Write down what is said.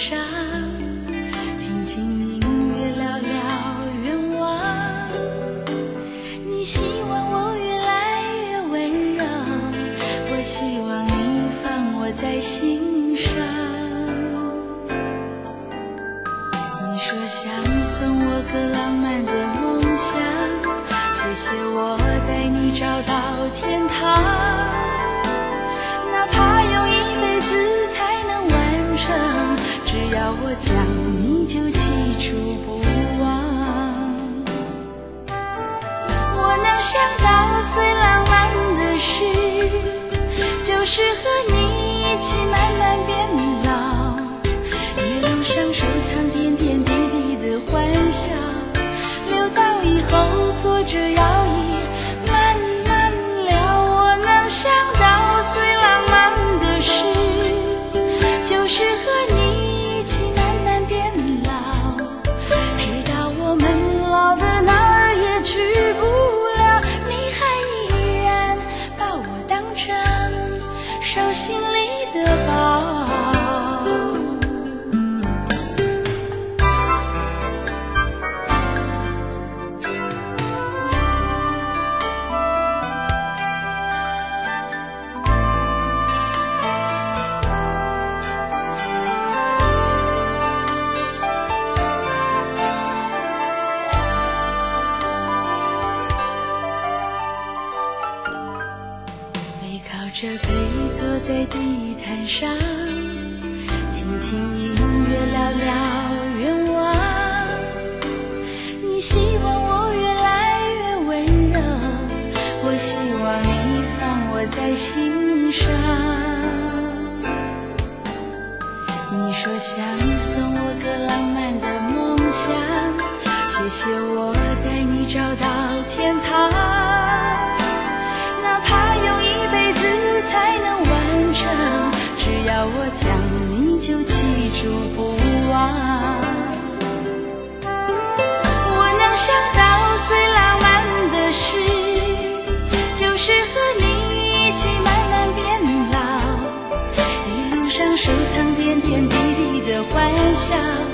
上，听听音乐，聊聊愿望。你希望我越来越温柔，我希望你放我在心上。你说想送我个浪漫的梦想，谢谢我带你找到天堂，哪怕用一辈子才能完成，只要我讲你就记住不忘。我能想到最浪漫的事，就是和你一起慢慢变老，一路上收藏点点滴滴的欢笑，留到以后坐着摇椅慢慢聊。我能想到最浪漫的事，就是和你一起慢慢变老，直到我们老的哪儿也去不了，你还依然把我当成手心里的宝。靠着背坐在地毯上，听听音乐，聊聊愿望。你希望我越来越温柔，我希望你放我在心上。你说想送我个浪漫的梦想，谢谢我带你找到天堂，哪怕用一辈子才能完成，只要我讲你就记住不忘。我能想到最浪漫的事，就是和你一起慢慢变老，一路上收藏点点滴滴的欢笑，